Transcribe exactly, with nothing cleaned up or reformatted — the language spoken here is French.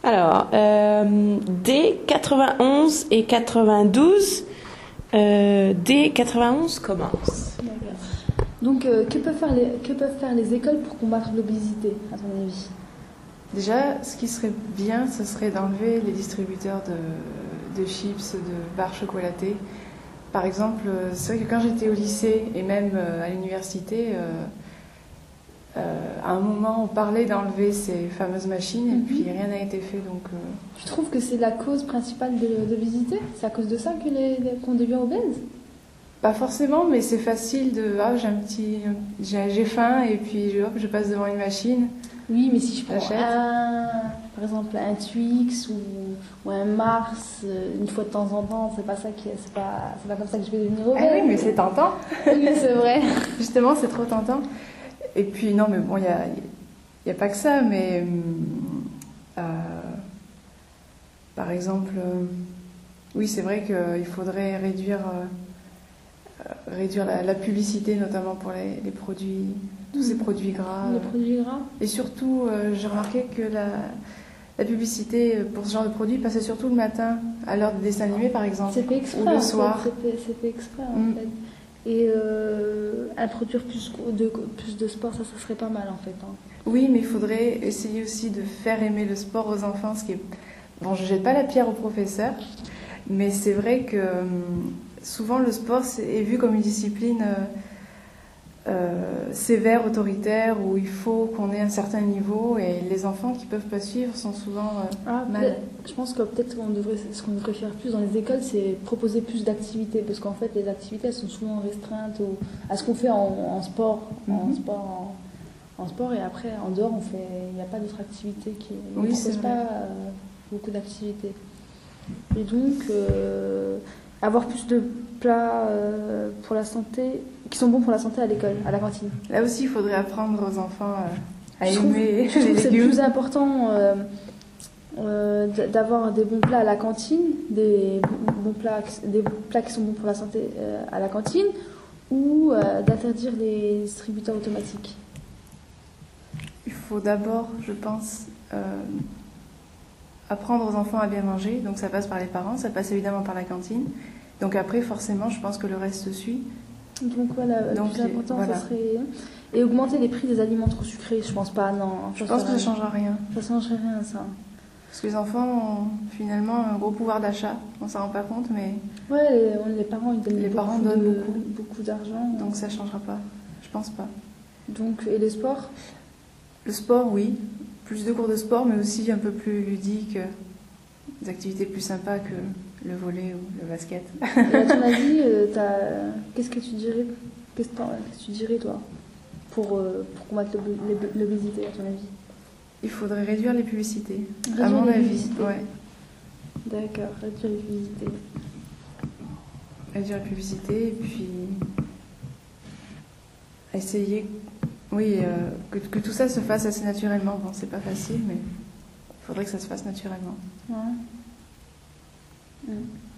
Alors, euh, D quatre-vingt-onze et quatre-vingt-douze. Euh, D quatre-vingt-onze commence. D'accord. Donc, euh, que, peuvent faire les, que peuvent faire les écoles pour combattre l'obésité, à ton avis? Déjà, ce qui serait bien, ce serait d'enlever les distributeurs de, de chips, de barres chocolatées. Par exemple, c'est vrai que quand j'étais au lycée et même à l'université, euh, euh, à un moment, on parlait d'enlever ces fameuses machines et mm-hmm. puis rien n'a été fait. Donc, euh... Tu trouves que c'est la cause principale de l'obésité? C'est à cause de ça que les, les, qu'on devient obèse? Pas forcément, mais c'est facile de ah, j'ai un petit, j'ai, j'ai faim et puis je, hop, je passe devant une machine. Oui, mais si je prends un, par exemple un Twix ou, ou un Mars une fois de temps en temps, c'est pas ça qui, c'est pas, c'est pas comme ça que je vais devenir obèse. Ah oui, mais c'est tentant. Oui, c'est vrai. Justement, c'est trop tentant. Et puis non, mais bon, il y a, y a pas que ça, mais euh, par exemple, euh, oui, c'est vrai qu'il faudrait réduire. Euh, réduire la, la publicité, notamment pour les, les produits, tous ces produits gras. Les produits gras. Et surtout, euh, j'ai remarqué que la, la publicité pour ce genre de produits passait surtout le matin, à l'heure des dessins animés par exemple, c'est fait exprès, ou le soir. C'est fait, c'est fait exprès en mm. fait. Et euh, introduire plus de, plus de sport, ça, ça serait pas mal en fait. Hein. Oui, mais il faudrait essayer aussi de faire aimer le sport aux enfants, ce qui est... Bon, je jette pas la pierre aux professeurs, mais c'est vrai que... Souvent, le sport est vu comme une discipline euh, euh, sévère, autoritaire, où il faut qu'on ait un certain niveau, et les enfants qui ne peuvent pas suivre sont souvent euh, ah, mal. Je pense que peut-être qu'on devrait, ce qu'on devrait faire plus dans les écoles, c'est proposer plus d'activités, parce qu'en fait, les activités elles sont souvent restreintes au, à ce qu'on fait en, en sport, mm-hmm. en sport, en, en sport, et après, en dehors, on fait, il n'y a pas d'autres activités qui ne oui, proposent pas euh, beaucoup d'activités. Et donc. Euh, avoir plus de plats euh, pour la santé, qui sont bons pour la santé à l'école, à la cantine. Là aussi, il faudrait apprendre aux enfants euh, à je aimer trouve, les légumes. C'est plus important euh, euh, d'avoir des bons plats à la cantine, des bons plats, des plats qui sont bons pour la santé euh, à la cantine, ou euh, d'interdire les distributeurs automatiques. Il faut d'abord, je pense, euh, apprendre aux enfants à bien manger, donc ça passe par les parents, ça passe évidemment par la cantine. Donc après, forcément, je pense que le reste suit. Donc voilà, le plus important, voilà. Ça serait... Et augmenter les prix des aliments trop sucrés, je pense pas, non. Je pense que ça ne changera rien. Ça ne changerait rien, ça. Parce que les enfants ont finalement un gros pouvoir d'achat, on ne s'en rend pas compte, mais... Ouais, les, les parents, ils donnent, les beaucoup, parents donnent de, beaucoup. beaucoup d'argent. Donc ça ne changera pas, je pense pas. Donc, et les sports? Le sport, oui. Plus de cours de sport, mais aussi un peu plus ludique, des activités plus sympas que le volley ou le basket. Et à ton avis, euh, qu'est-ce que tu dirais, qu'est-ce que tu dirais toi, pour, euh, pour combattre l'obésité, à ton avis? Il faudrait réduire les publicités, réduire à mon les avis. Publicités. Ouais. D'accord, réduire les publicités. Réduire la publicité et puis essayer... Oui, euh, que, que tout ça se fasse assez naturellement. Bon, c'est pas facile, mais il faudrait que ça se fasse naturellement. Ouais. Mmh.